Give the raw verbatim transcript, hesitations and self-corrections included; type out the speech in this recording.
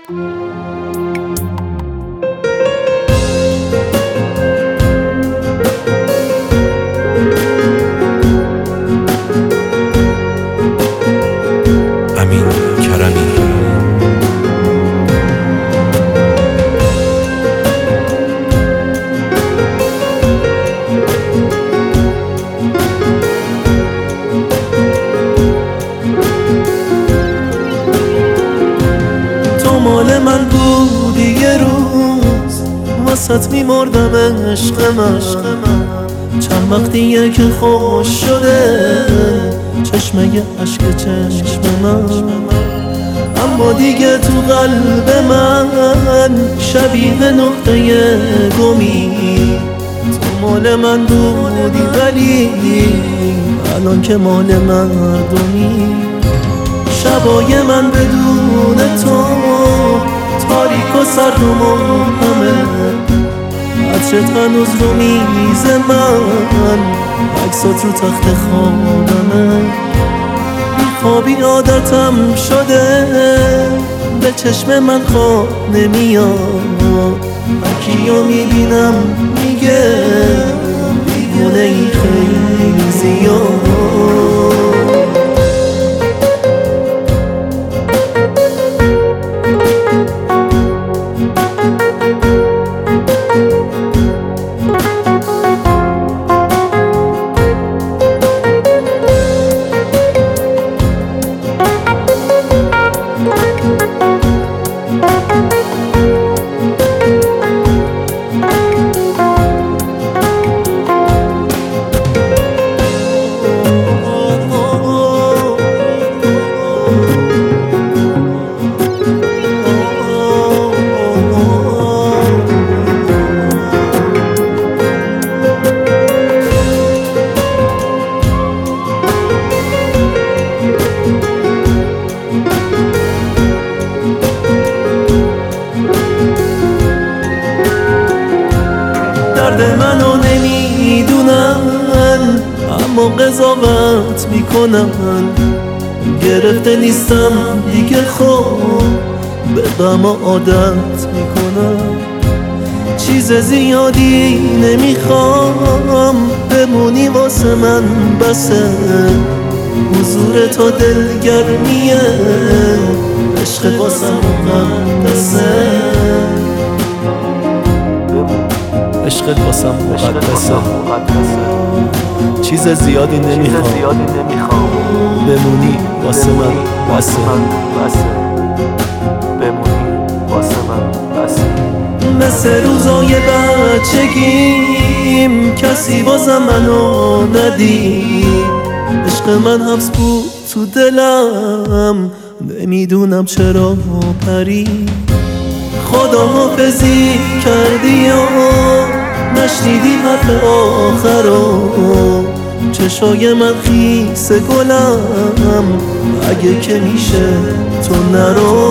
امین کرمی. تو مال من بودی یه روز، واسط میمردم عشق من. چند وقتیه که خوش شده چشمه عشق چشم من، اما دیگه تو قلب من شبیه نقطه گمی. تو مال من بودی ولی الان که مال مردمی. شبای من بدون تو تاریک و سرد و مبهمه، عطرت هنوز رو میز من، عکسات رو تخت خوابمه. بیخوابی عادتم شده، به چشم من خواب نمیاد. هرکیو میبینم میگه دیوونه ای خیلی زیاد. درد منو نمیدونن اما قضاوت میکنن. گرفته نیستم دیگه، خب به غم عادت میکنم. چیز زیادی نمیخوام، بمونی واسه من بسه. حضور تو دلگرمیه، عشق واسه مقدسه. عشقت واسم مقدسه، چیز زیادی نمیخوام، بمونی واسه من بسه. بمونی واسه من بسه. مثل روزای بچگیم کسی بازم منو ندید. عشق من حبس بود تو دلم، نمیدونم چرا پرید. خدا حافظی کردی و نشنیدی حرف آخرو. چشای من خیس گلم، اگه که میشه تو نرو.